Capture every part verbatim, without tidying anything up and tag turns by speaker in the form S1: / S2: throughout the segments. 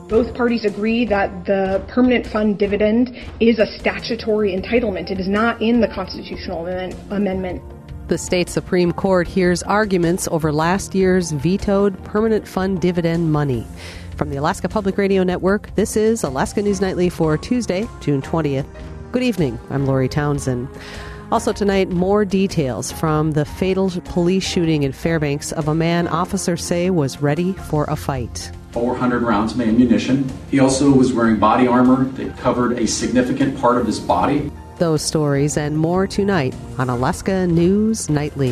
S1: Both parties agree that the permanent fund dividend is a statutory entitlement. It is not in the constitutional amendment.
S2: The state Supreme Court hears arguments over last year's vetoed permanent fund dividend money. From the Alaska Public Radio Network, this is Alaska News Nightly for Tuesday, June twentieth. Good evening. I'm Lori Townsend. Also tonight, more details from the fatal police shooting in Fairbanks of a man officers say was ready for a fight.
S3: four hundred rounds of ammunition. He also was wearing body armor that covered a significant part of his body.
S2: Those stories and more tonight on Alaska News Nightly.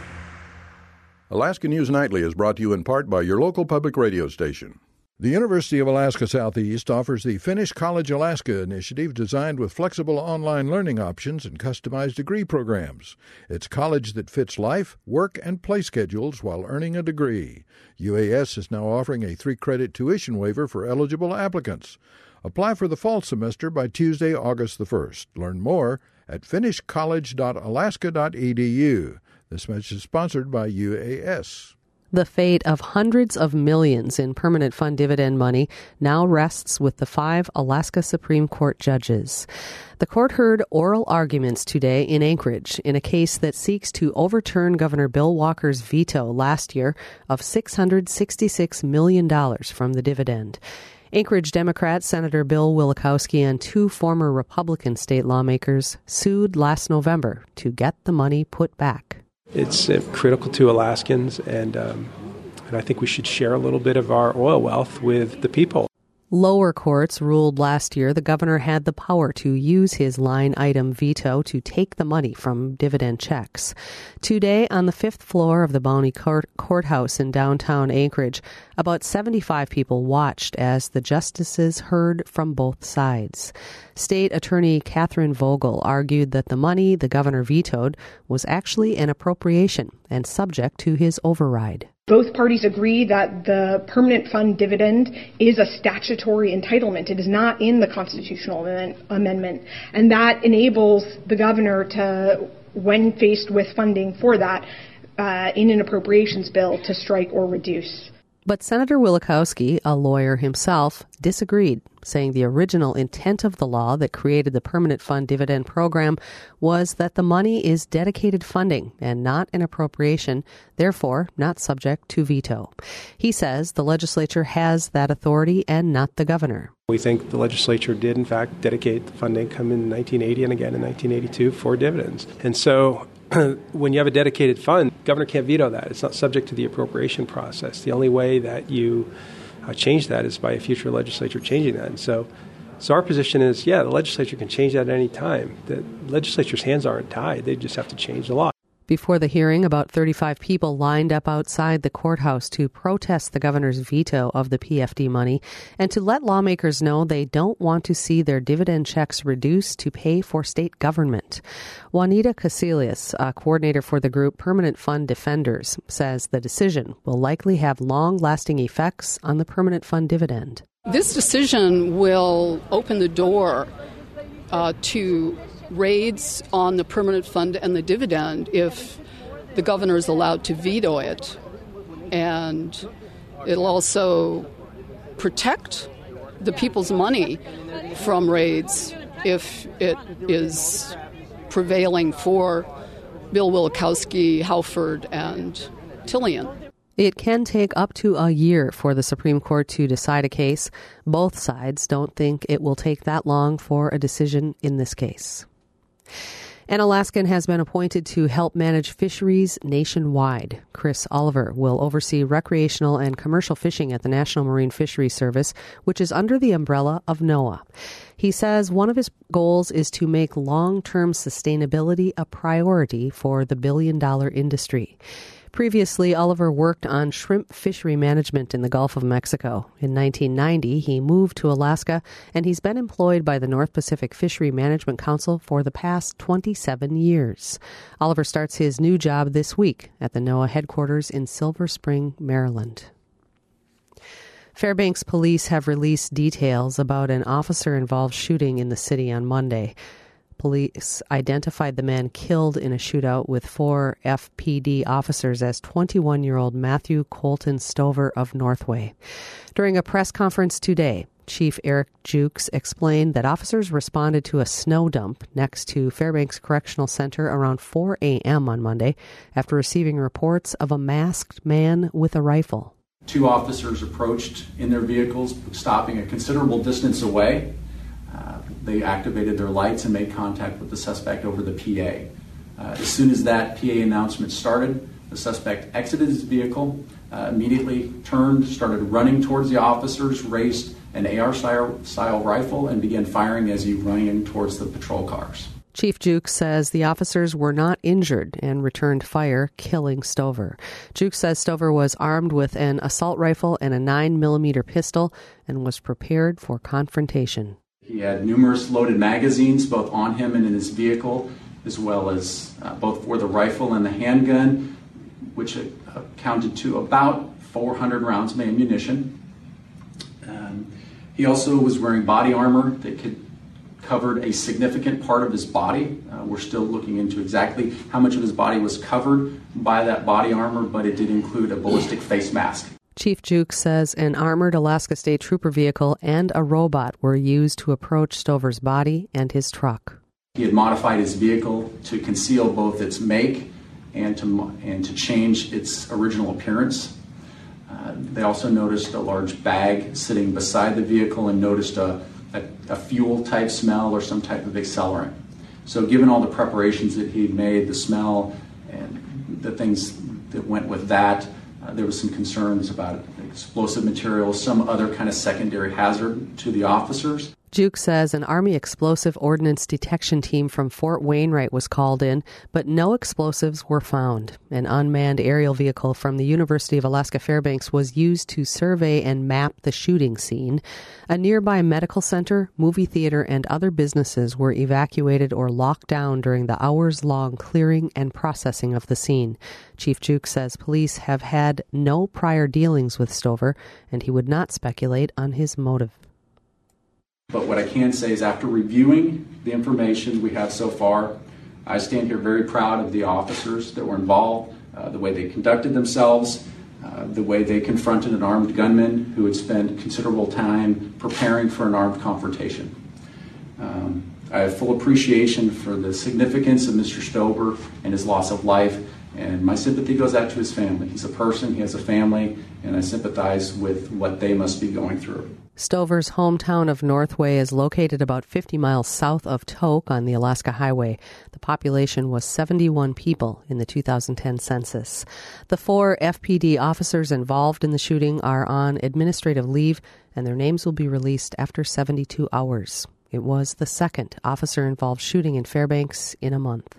S4: Alaska News Nightly is brought to you in part by your local public radio station. The University of Alaska Southeast offers the Finish College Alaska initiative designed with flexible online learning options and customized degree programs. It's college that fits life, work, and play schedules while earning a degree. U A S is now offering a three-credit tuition waiver for eligible applicants. Apply for the fall semester by Tuesday, August the first. Learn more at finish college dot alaska dot e d u. This message is sponsored by U A S.
S2: The fate of hundreds of millions in permanent fund dividend money now rests with the five Alaska Supreme Court judges. The court heard oral arguments today in Anchorage in a case that seeks to overturn Governor Bill Walker's veto last year of six hundred sixty-six million dollars from the dividend. Anchorage Democrat Senator Bill Wielechowski and two former Republican state lawmakers sued last November to get the money put back.
S5: It's uh, critical to Alaskans, and, um, and I think we should share a little bit of our oil wealth with the people.
S2: Lower courts ruled last year the governor had the power to use his line item veto to take the money from dividend checks. Today, on the fifth floor of the Bounty Court- Courthouse in downtown Anchorage, about seventy-five people watched as the justices heard from both sides. State Attorney Catherine Vogel argued that the money the governor vetoed was actually an appropriation and subject to his override.
S1: Both parties agree that the permanent fund dividend is a statutory entitlement. It is not in the constitutional amendment. And that enables the governor to, when faced with funding for that uh, in an appropriations bill, to strike or reduce.
S2: But Senator Wielechowski, a lawyer himself, disagreed, saying the original intent of the law that created the permanent fund dividend program was that the money is dedicated funding and not an appropriation, therefore not subject to veto. He says the legislature has that authority and not the governor.
S5: We think the legislature did, in fact, dedicate the fund income in nineteen eighty and again in nineteen eighty-two for dividends. And so when you have a dedicated fund, governor can't veto that. It's not subject to the appropriation process. The only way that you uh, change that is by a future legislature changing that. And so, so our position is, yeah, the legislature can change that at any time. The legislature's hands aren't tied. They just have to change the law.
S2: Before the hearing, about thirty-five people lined up outside the courthouse to protest the governor's veto of the P F D money and to let lawmakers know they don't want to see their dividend checks reduced to pay for state government. Juanita Casilius, a coordinator for the group Permanent Fund Defenders, says the decision will likely have long-lasting effects on the permanent fund dividend.
S6: This decision will open the door uh, to raids on the permanent fund and the dividend if the governor is allowed to veto it. And it'll also protect the people's money from raids if it is prevailing for Bill Wielechowski, Halford, and Tillian.
S2: It can take up to a year for the Supreme Court to decide a case. Both sides don't think it will take that long for a decision in this case. An Alaskan has been appointed to help manage fisheries nationwide. Chris Oliver will oversee recreational and commercial fishing at the National Marine Fisheries Service, which is under the umbrella of NOAA. He says one of his goals is to make long-term sustainability a priority for the billion-dollar industry. Previously, Oliver worked on shrimp fishery management in the Gulf of Mexico. In nineteen ninety, he moved to Alaska, and he's been employed by the North Pacific Fishery Management Council for the past twenty-seven years. Oliver starts his new job this week at the NOAA headquarters in Silver Spring, Maryland. Fairbanks police have released details about an officer-involved shooting in the city on Monday. police identified the man killed in a shootout with four F P D officers as twenty-one-year-old Matthew Colton Stover of Northway. During a press conference today, Chief Eric Jukes explained that officers responded to a snow dump next to Fairbanks Correctional Center around four a.m. on Monday after receiving reports of a masked man with a rifle.
S3: Two officers approached in their vehicles, stopping a considerable distance away. Uh, they activated their lights and made contact with the suspect over the P A. Uh, as soon as that P A announcement started, the suspect exited his vehicle, uh, immediately turned, started running towards the officers, raised an A R-style rifle, and began firing as he ran towards the patrol cars.
S2: Chief Jukes says the officers were not injured and returned fire, killing Stover. Jukes says Stover was armed with an assault rifle and a nine millimeter pistol and was prepared for confrontation.
S3: He had numerous loaded magazines both on him and in his vehicle, as well as uh, both for the rifle and the handgun, which amounted to about four hundred rounds of ammunition. Um, he also was wearing body armor that could covered a significant part of his body. Uh, we're still looking into exactly how much of his body was covered by that body armor, but it did include a ballistic face mask.
S2: Chief Jukes says an armored Alaska State Trooper vehicle and a robot were used to approach Stover's body and his truck.
S3: He had modified his vehicle to conceal both its make and to, and to change its original appearance. Uh, they also noticed a large bag sitting beside the vehicle and noticed a A, a fuel-type smell or some type of accelerant. So given all the preparations that he'd made, the smell and the things that went with that, uh, there was some concerns about explosive materials, some other kind of secondary hazard to the officers.
S2: Jukes says an Army explosive ordnance detection team from Fort Wainwright was called in, but no explosives were found. An unmanned aerial vehicle from the University of Alaska Fairbanks was used to survey and map the shooting scene. A nearby medical center, movie theater, and other businesses were evacuated or locked down during the hours-long clearing and processing of the scene. Chief Jukes says police have had no prior dealings with Stover, and he would not speculate on his motive.
S3: But what I can say is after reviewing the information we have so far, I stand here very proud of the officers that were involved, uh, the way they conducted themselves, uh, the way they confronted an armed gunman who had spent considerable time preparing for an armed confrontation. Um, I have full appreciation for the significance of Mister Stover and his loss of life, and my sympathy goes out to his family. He's a person, he has a family, and I sympathize with what they must be going through.
S2: Stover's hometown of Northway is located about fifty miles south of Tok on the Alaska Highway. The population was seventy-one people in the two thousand ten census. The four F P D officers involved in the shooting are on administrative leave, and their names will be released after seventy-two hours. It was the second officer-involved shooting in Fairbanks in a month.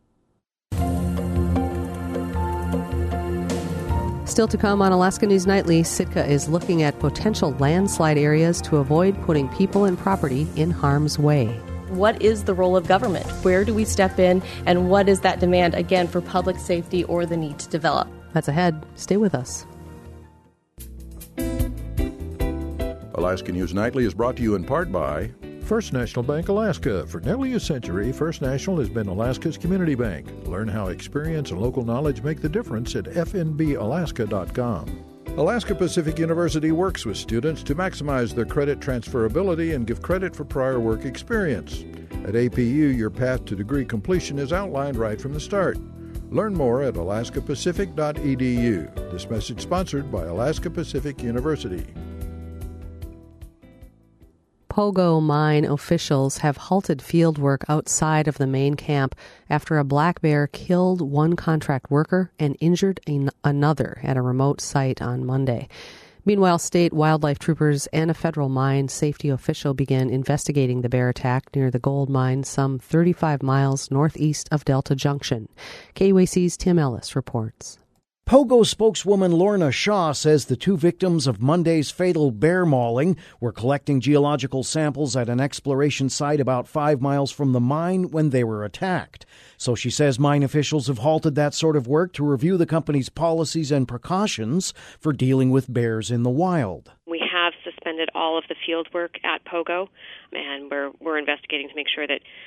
S2: Still to come on Alaska News Nightly, Sitka is looking at potential landslide areas to avoid putting people and property in harm's way.
S7: What is the role of government? Where do we step in? And what is that demand, again, for public safety or the need to develop?
S2: That's ahead. Stay with us.
S4: Alaska News Nightly is brought to you in part by First National Bank Alaska. For nearly a century, First National has been Alaska's community bank. Learn how experience and local knowledge make the difference at f n b alaska dot com. Alaska Pacific University works with students to maximize their credit transferability and give credit for prior work experience. At A P U, your path to degree completion is outlined right from the start. Learn more at alaska pacific dot e d u. This message sponsored by Alaska Pacific University.
S2: Pogo mine officials have halted field work outside of the main camp after a black bear killed one contract worker and injured an- another at a remote site on Monday. Meanwhile, state wildlife troopers and a federal mine safety official began investigating the bear attack near the gold mine some thirty-five miles northeast of Delta Junction. K U A C's Tim Ellis reports.
S8: Pogo spokeswoman Lorna Shaw says the two victims of Monday's fatal bear mauling were collecting geological samples at an exploration site about five miles from the mine when they were attacked. So she says mine officials have halted that sort of work to review the company's policies and precautions for dealing with bears in the wild.
S9: We have suspended all of the field work at Pogo, and we're we're investigating to make sure that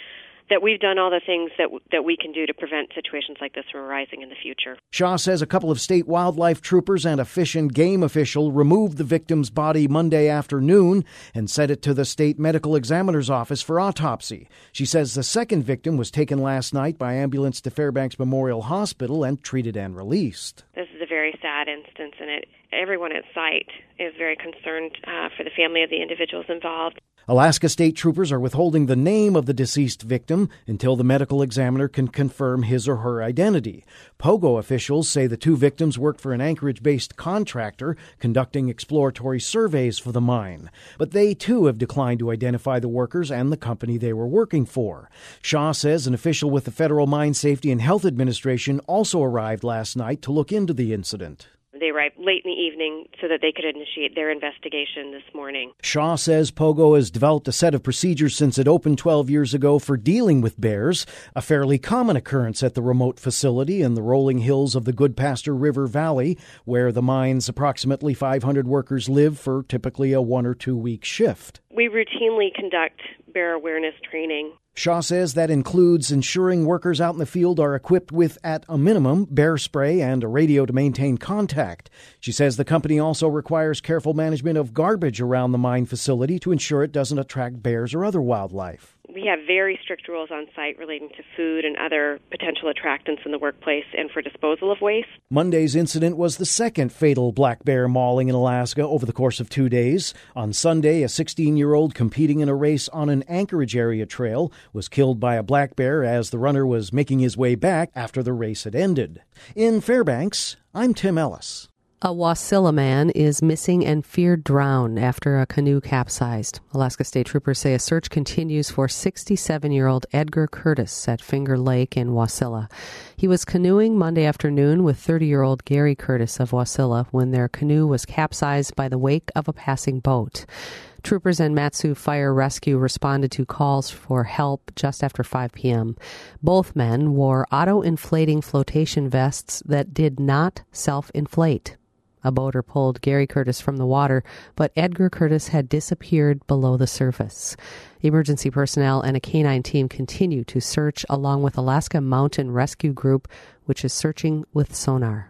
S9: that we've done all the things that that we can do to prevent situations like this from arising in the future.
S8: Shaw says a couple of state wildlife troopers and a fish and game official removed the victim's body Monday afternoon and sent it to the state medical examiner's office for autopsy. She says the second victim was taken last night by ambulance to Fairbanks Memorial Hospital and treated and released.
S9: This is a very sad instance, and it, everyone at site is very concerned uh, for the family of the individuals involved.
S8: Alaska State Troopers are withholding the name of the deceased victim until the medical examiner can confirm his or her identity. Pogo officials say the two victims worked for an Anchorage-based contractor conducting exploratory surveys for the mine. But they, too, have declined to identify the workers and the company they were working for. Shaw says an official with the Federal Mine Safety and Health Administration also arrived last night to look into the incident.
S9: They arrived late in the evening so that they could initiate their investigation this morning.
S8: Shaw says Pogo has developed a set of procedures since it opened twelve years ago for dealing with bears, a fairly common occurrence at the remote facility in the rolling hills of the Goodpaster River Valley, where the mine's approximately five hundred workers live for typically a one- or two-week shift.
S9: We routinely conduct bear awareness training.
S8: Shaw says that includes ensuring workers out in the field are equipped with, at a minimum, bear spray and a radio to maintain contact. She says the company also requires careful management of garbage around the mine facility to ensure it doesn't attract bears or other wildlife.
S9: We have very strict rules on site relating to food and other potential attractants in the workplace and for disposal of waste.
S8: Monday's incident was the second fatal black bear mauling in Alaska over the course of two days. On Sunday, a sixteen-year-old competing in a race on an Anchorage area trail was killed by a black bear as the runner was making his way back after the race had ended. In Fairbanks, I'm Tim Ellis.
S2: A Wasilla man is missing and feared drowned after a canoe capsized. Alaska State Troopers say a search continues for sixty-seven-year-old Edgar Curtis at Finger Lake in Wasilla. He was canoeing Monday afternoon with thirty-year-old Gary Curtis of Wasilla when their canoe was capsized by the wake of a passing boat. Troopers and Matsu Fire Rescue responded to calls for help just after five p.m. Both men wore auto-inflating flotation vests that did not self-inflate. A boater pulled Gary Curtis from the water, but Edgar Curtis had disappeared below the surface. Emergency personnel and a canine team continue to search along with Alaska Mountain Rescue Group, which is searching with sonar.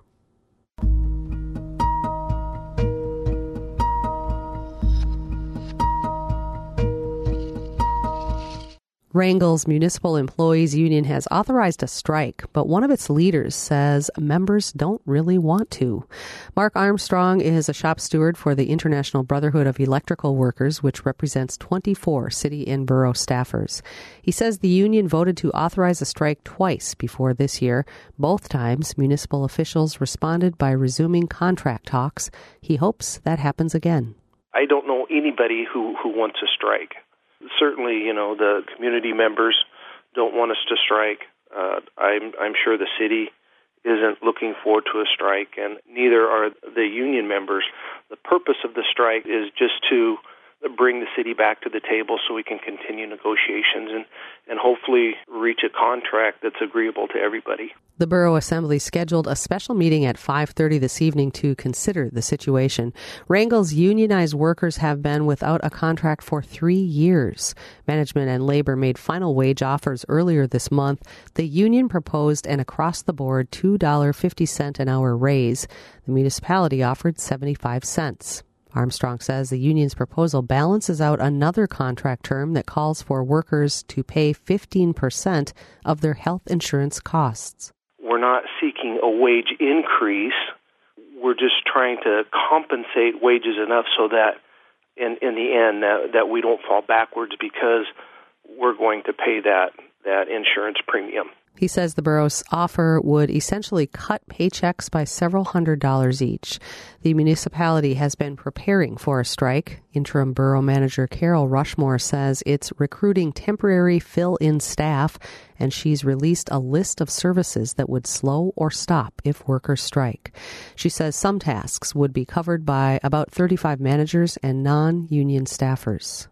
S2: Wrangell's Municipal Employees Union has authorized a strike, but one of its leaders says members don't really want to. Mark Armstrong is a shop steward for the International Brotherhood of Electrical Workers, which represents twenty-four city and borough staffers. He says the union voted to authorize a strike twice before this year. Both times, municipal officials responded by resuming contract talks. He hopes that happens again.
S10: I don't know anybody who, who wants a strike. Certainly, you know, the community members don't want us to strike. Uh, I'm, I'm sure the city isn't looking forward to a strike, and neither are the union members. The purpose of the strike is just to bring the city back to the table so we can continue negotiations and, and hopefully reach a contract that's agreeable to everybody.
S2: The Borough Assembly scheduled a special meeting at five thirty this evening to consider the situation. Wrangell's unionized workers have been without a contract for three years. Management and labor made final wage offers earlier this month. The union proposed an across-the-board two dollars and fifty cents an hour raise. The municipality offered seventy-five cents. Armstrong says the union's proposal balances out another contract term that calls for workers to pay fifteen percent of their health insurance costs.
S10: We're not seeking a wage increase. We're just trying to compensate wages enough so that in, in the end that, that we don't fall backwards because we're going to pay that, that insurance premium.
S2: He says the borough's offer would essentially cut paychecks by several hundred dollars each. The municipality has been preparing for a strike. Interim borough manager Carol Rushmore says it's recruiting temporary fill-in staff, and she's released a list of services that would slow or stop if workers strike. She says some tasks would be covered by about thirty-five managers and non-union staffers.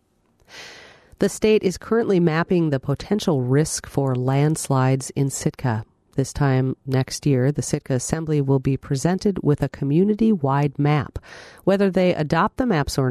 S2: The state is currently mapping the potential risk for landslides in Sitka. This time next year, the Sitka Assembly will be presented with a community-wide map. Whether they adopt the maps or not,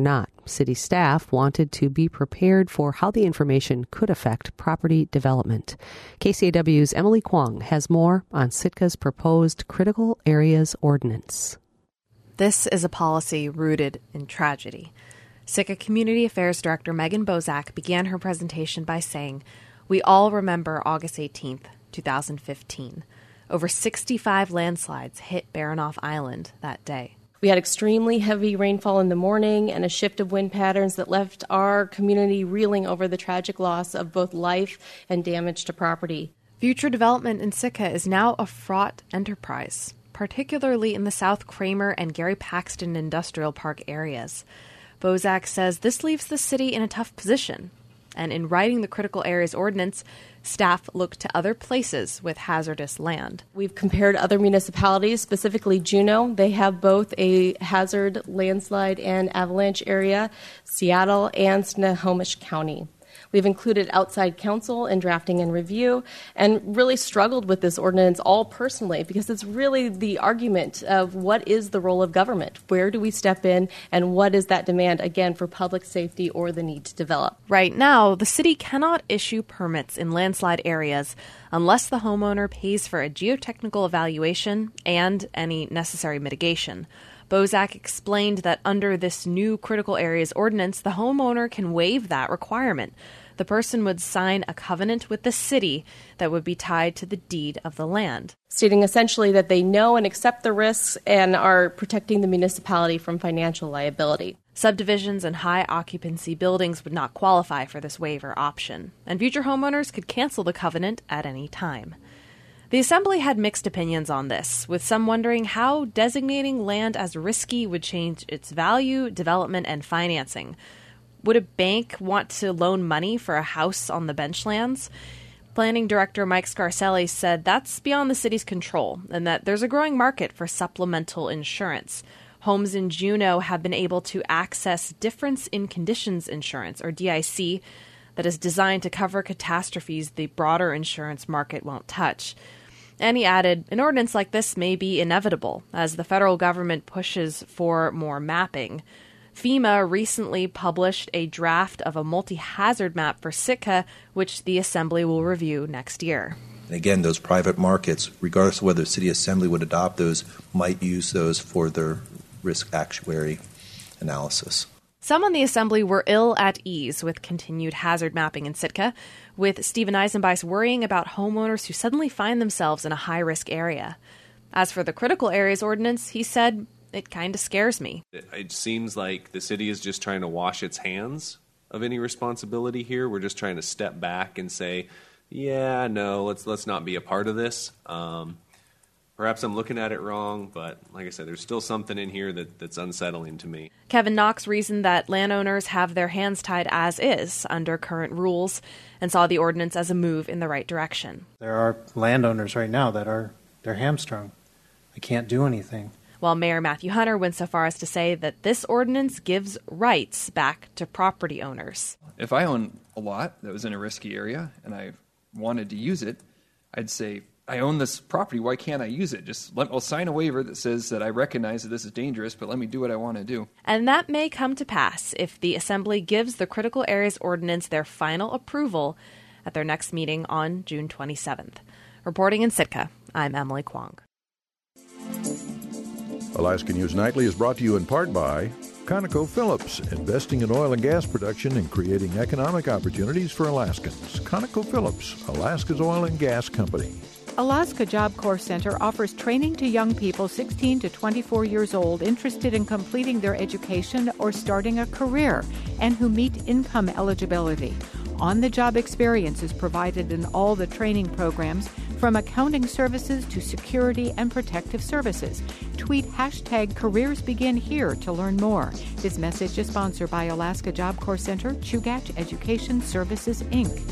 S2: City staff wanted to be prepared for how the information could affect property development. K C A W's Emily Kwong has more on Sitka's proposed Critical Areas Ordinance.
S11: This is a policy rooted in tragedy. Sitka Community Affairs Director Megan Bozak began her presentation by saying, "We all remember August eighteenth, twenty fifteen. Over sixty-five landslides hit Baranof Island that day.
S7: We had extremely heavy rainfall in the morning and a shift of wind patterns that left our community reeling over the tragic loss of both life and damage to property."
S11: Future development in Sitka is now a fraught enterprise, particularly in the South Kramer and Gary Paxton Industrial Park areas. Bozak says this leaves the city in a tough position, and in writing the Critical Areas Ordinance, staff looked to other places with hazardous land.
S7: We've compared other municipalities, specifically Juneau. They have both a hazard landslide and avalanche area, Seattle and Snohomish County. We've included outside counsel in drafting and review and really struggled with this ordinance all personally because it's really the argument of what is the role of government? Where do we step in and what is that demand, again, for public safety or the need to develop?
S11: Right now, the city cannot issue permits in landslide areas unless the homeowner pays for a geotechnical evaluation and any necessary mitigation. Bozak explained that under this new Critical Areas Ordinance, the homeowner can waive that requirement. The person would sign a covenant with the city that would be tied to the deed of the land,
S7: stating essentially that they know and accept the risks and are protecting the municipality from financial liability.
S11: Subdivisions and high occupancy buildings would not qualify for this waiver option, and future homeowners could cancel the covenant at any time. The Assembly had mixed opinions on this, with some wondering how designating land as risky would change its value, development, and financing. Would a bank want to loan money for a house on the benchlands? Planning Director Mike Scarcelli said that's beyond the city's control and that there's a growing market for supplemental insurance. Homes in Juneau have been able to access Difference in Conditions Insurance, or D I C, that is designed to cover catastrophes the broader insurance market won't touch. And he added, an ordinance like this may be inevitable as the federal government pushes for more mapping. FEMA recently published a draft of a multi-hazard map for Sitka, which the Assembly will review next year.
S12: Again, those private markets, regardless of whether the City Assembly would adopt those, might use those for their risk actuary analysis.
S11: Some on the Assembly were ill at ease with continued hazard mapping in Sitka, with Stephen Eisenbeis worrying about homeowners who suddenly find themselves in a high-risk area. As for the Critical Areas Ordinance, he said, it kind of scares me.
S13: It, it seems like the city is just trying to wash its hands of any responsibility here. We're just trying to step back and say, yeah, no, let's let's not be a part of this. Um, perhaps I'm looking at it wrong, but like I said, there's still something in here that, that's unsettling to me.
S11: Kevin Knox reasoned that landowners have their hands tied as is under current rules and saw the ordinance as a move in the right direction.
S14: There are landowners right now that are they're hamstrung. They can't do anything.
S11: While Mayor Matthew Hunter went so far as to say that this ordinance gives rights back to property owners.
S15: If I own a lot that was in a risky area and I wanted to use it, I'd say, I own this property, why can't I use it? Just let, I'll sign a waiver that says that I recognize that this is dangerous, but let me do what I want to do.
S11: And that may come to pass if the Assembly gives the Critical Areas Ordinance their final approval at their next meeting on June twenty-seventh. Reporting in Sitka, I'm Emily Kwong.
S4: Alaska News Nightly is brought to you in part by ConocoPhillips, investing in oil and gas production and creating economic opportunities for Alaskans. ConocoPhillips, Alaska's oil and gas company.
S16: Alaska Job Corps Center offers training to young people sixteen to twenty-four years old interested in completing their education or starting a career and who meet income eligibility. On-the-job experience is provided in all the training programs, from accounting services to security and protective services. Tweet hashtag Careers Begin Here to learn more. This message is sponsored by Alaska Job Corps Center, Chugach Education Services, Incorporated.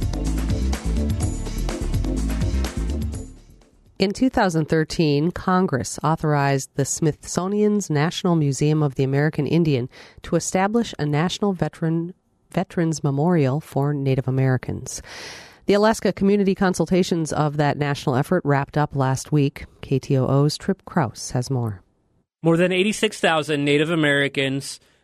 S2: In two thousand thirteen, Congress authorized the Smithsonian's National Museum of the American Indian to establish a national veteran Veterans Memorial for Native Americans. The Alaska community consultations of that national effort wrapped up last week. K T O O's Trip Krause has more.
S17: More than eighty-six thousand Native Americans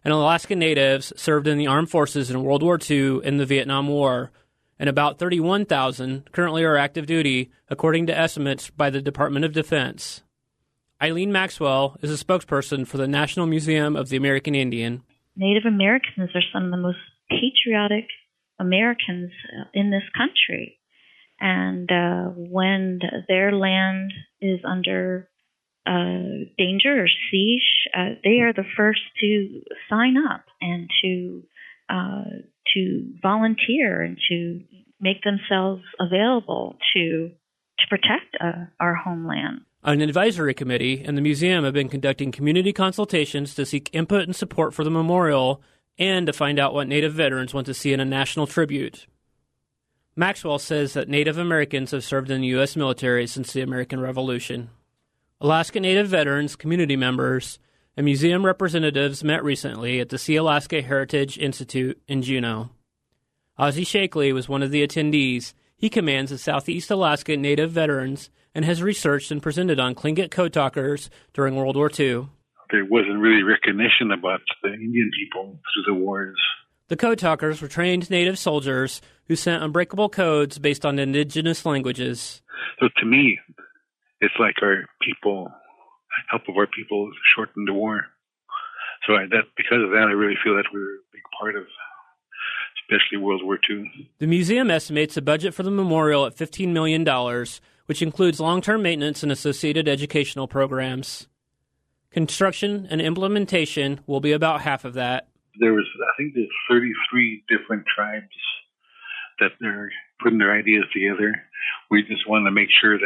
S17: and Alaska Natives served in the armed forces in World War Two and the Vietnam War, and about thirty-one thousand currently are active duty, according to estimates by the Department of Defense. Eileen Maxwell is a spokesperson for the National Museum of the American Indian.
S18: Native Americans are some of the most patriotic Americans in this country. And uh, when their land is under uh, danger or siege, uh, they are the first to sign up and to uh, to volunteer and to make themselves available to to protect uh, our homeland.
S17: An advisory committee and the museum have been conducting community consultations to seek input and support for the memorial and to find out what Native veterans want to see in a national tribute. Maxwell says that Native Americans have served in the U S military since the American Revolution. Alaska Native veterans, community members, and museum representatives met recently at the Sealaska Heritage Institute in Juneau. Ozzie Shakely was one of the attendees. He commands the Southeast Alaska Native veterans and has researched and presented on Tlingit code talkers during World War Two.
S19: There wasn't really recognition about the Indian people through the wars.
S17: The code talkers were trained Native soldiers who sent unbreakable codes based on indigenous languages.
S19: So to me, it's like our people, help of our people shortened the war. So I, that because of that, I really feel that we were a big part of, especially World War Two.
S17: The museum estimates the budget for the memorial at fifteen million dollars, which includes long-term maintenance and associated educational programs. Construction and implementation will be about half of that.
S19: There was, I think there's thirty-three different tribes that they're putting their ideas together. We just wanted to make sure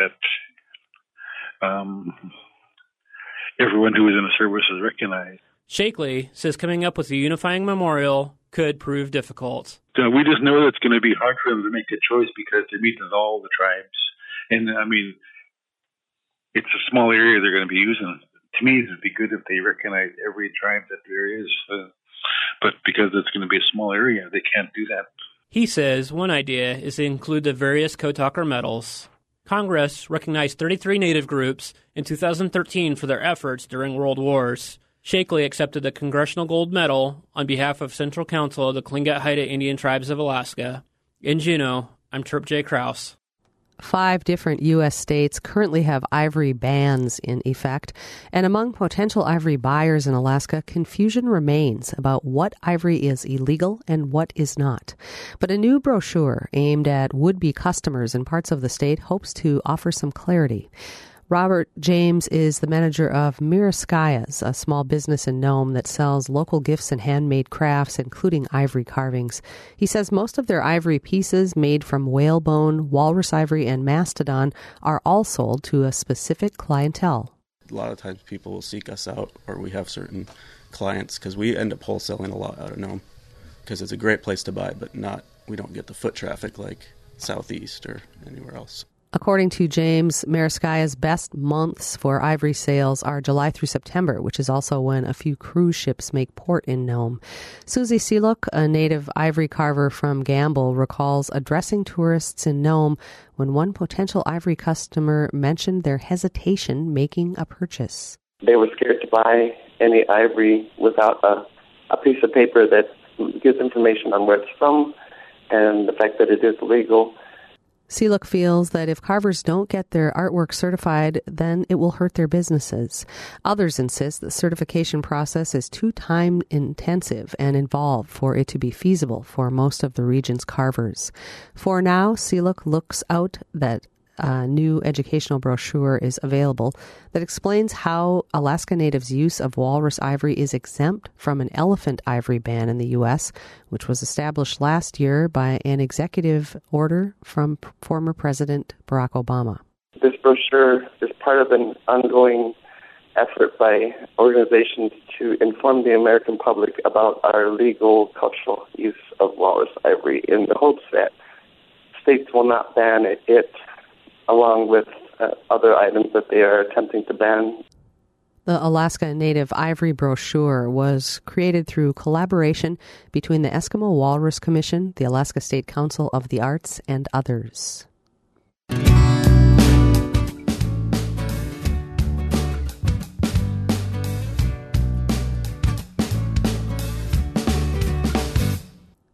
S19: that um, everyone who was in the service is recognized.
S17: Shakely says coming up with a unifying memorial could prove difficult.
S19: So we just know it's going to be hard for them to make a choice because they're meeting with all the tribes. And, I mean, it's a small area they're going to be using. To me, it would be good if they recognize every tribe that there is. Uh, but because it's going to be a small area, they can't do that.
S17: He says one idea is to include the various code talker medals. Congress recognized thirty-three Native groups in two thousand thirteen for their efforts during World Wars. Shakely accepted the Congressional Gold Medal on behalf of Central Council of the Tlingit Haida Indian Tribes of Alaska. In Juneau, I'm Terp J. Krause.
S2: Five different U S states currently have ivory bans in effect, and among potential ivory buyers in Alaska, confusion remains about what ivory is illegal and what is not. But a new brochure aimed at would-be customers in parts of the state hopes to offer some clarity. Robert James is the manager of Miraskayas, a small business in Nome that sells local gifts and handmade crafts, including ivory carvings. He says most of their ivory pieces, made from whalebone, walrus ivory, and mastodon, are all sold to a specific clientele.
S20: A lot of times people will seek us out, or we have certain clients, because we end up wholesaling a lot out of Nome, because it's a great place to buy, but not we don't get the foot traffic like Southeast or anywhere else.
S2: According to James, Miraskaya's best months for ivory sales are July through September, which is also when a few cruise ships make port in Nome. Susie Sealook, a native ivory carver from Gamble, recalls addressing tourists in Nome when one potential ivory customer mentioned their hesitation making a purchase.
S21: They were scared to buy any ivory without a, a piece of paper that gives information on where it's from and the fact that it is legal.
S2: Sealook feels that if carvers don't get their artwork certified, then it will hurt their businesses. Others insist the certification process is too time-intensive and involved for it to be feasible for most of the region's carvers. For now, Sealook looks out that a new educational brochure is available that explains how Alaska Natives' use of walrus ivory is exempt from an elephant ivory ban in the U S, which was established last year by an executive order from p- former President Barack Obama.
S21: This brochure is part of an ongoing effort by organizations to inform the American public about our legal cultural use of walrus ivory in the hopes that states will not ban it, it along with uh, other items that they are attempting to ban.
S2: The Alaska Native Ivory Brochure was created through collaboration between the Eskimo Walrus Commission, the Alaska State Council of the Arts, and others.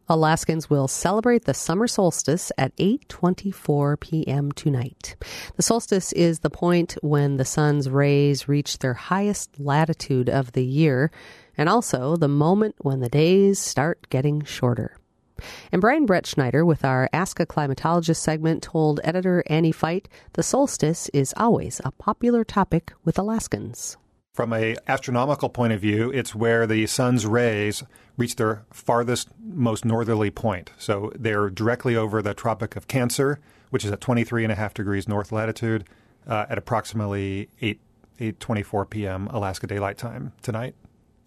S2: Alaskans will celebrate the summer solstice at eight twenty-four p.m. tonight. The solstice is the point when the sun's rays reach their highest latitude of the year, and also the moment when the days start getting shorter. And Brian Brettschneider with our Ask a Climatologist segment told editor Annie Feit the solstice is always a popular topic with Alaskans.
S1: From an astronomical point of view, it's where the sun's rays reach their farthest, most northerly point. So they're directly over the Tropic of Cancer, which is at twenty-three and a half degrees north latitude, uh, at approximately eight twenty-four p.m. Alaska Daylight Time tonight.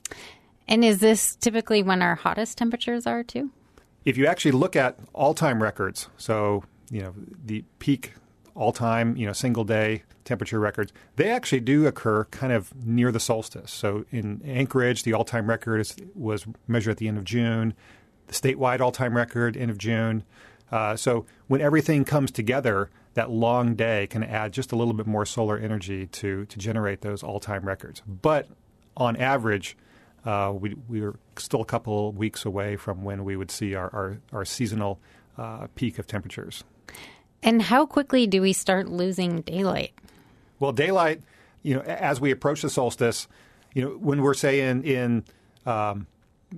S22: And is this typically when our hottest temperatures are, too?
S1: If you actually look at all-time records, so, you know, the peak all-time, you know, single-day temperature records, they actually do occur kind of near the solstice. So in Anchorage, the all-time record is, was measured at the end of June. The statewide all-time record, end of June. Uh, so when everything comes together, that long day can add just a little bit more solar energy to to generate those all-time records. But on average, uh, we we are still a couple weeks away from when we would see our our, our seasonal uh, peak of temperatures.
S22: And how quickly do we start losing daylight?
S1: Well, daylight, you know, as we approach the solstice, you know, when we're saying in um,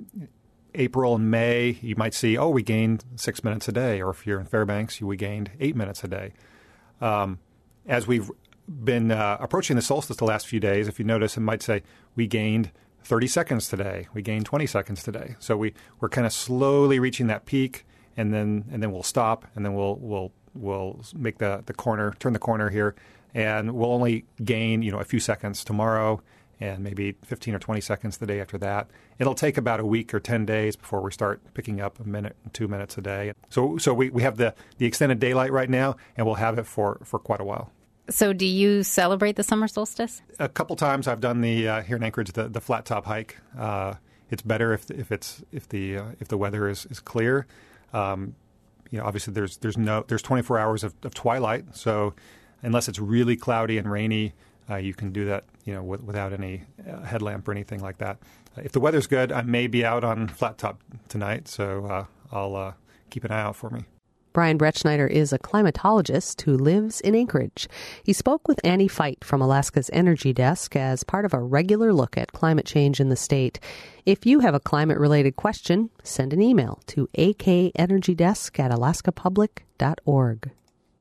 S1: April and May, you might see, oh, we gained six minutes a day. Or if you're in Fairbanks, we gained eight minutes a day. Um, as we've been uh, approaching the solstice the last few days, if you notice, it might say we gained thirty seconds today. We gained twenty seconds today. So we, we're kind of slowly reaching that peak, and then and then we'll stop, and then we'll we'll we'll make the, the corner, turn the corner here, and we'll only gain, you know, a few seconds tomorrow and maybe fifteen or twenty seconds the day after that. It'll take about a week or ten days before we start picking up a minute, two minutes a day. So so we, we have the, the extended daylight right now, and we'll have it for, for quite a while.
S22: So do you celebrate the summer solstice?
S1: A couple times I've done the uh, here in Anchorage the, the flat top hike. Uh, it's better if if it's if the uh, if the weather is, is clear. Um, you know, obviously there's there's no there's twenty-four hours of, of twilight, so unless it's really cloudy and rainy, uh, you can do that, you know, with, without any uh, headlamp or anything like that. Uh, if the weather's good, I may be out on flat top tonight, so uh, I'll uh, keep an eye out for me.
S2: Brian Brettschneider is a climatologist who lives in Anchorage. He spoke with Annie Feit from Alaska's Energy Desk as part of a regular look at climate change in the state. If you have a climate-related question, send an email to a k energy desk at alaska public dot org.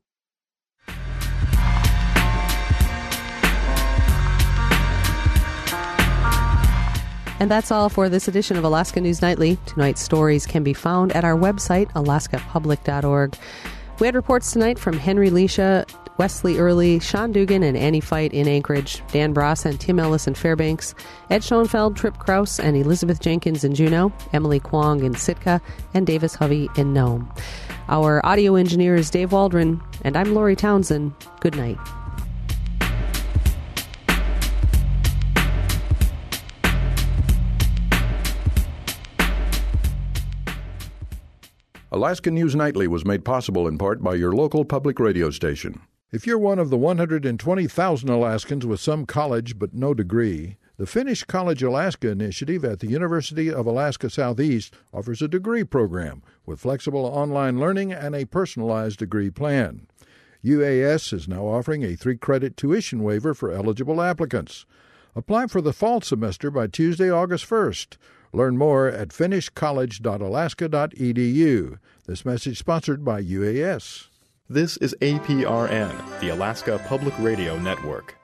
S2: And that's all for this edition of Alaska News Nightly. Tonight's stories can be found at our website, alaska public dot org. We had reports tonight from Henry Leisha, Wesley Early, Sean Dugan, and Annie Feit in Anchorage, Dan Bross and Tim Ellis in Fairbanks, Ed Schoenfeld, Tripp Kraus, and Elizabeth Jenkins in Juneau, Emily Kwong in Sitka, and Davis Hovey in Nome. Our audio engineer is Dave Waldron, and I'm Lori Townsend. Good night.
S4: Alaska News Nightly was made possible in part by your local public radio station. If you're one of the one hundred twenty thousand Alaskans with some college but no degree, the Finish College Alaska initiative at the University of Alaska Southeast offers a degree program with flexible online learning and a personalized degree plan. U A S is now offering a three-credit tuition waiver for eligible applicants. Apply for the fall semester by Tuesday, August first. Learn more at finish college dot alaska dot e d u. This message sponsored by U A S.
S23: This is A P R N, the Alaska Public Radio Network.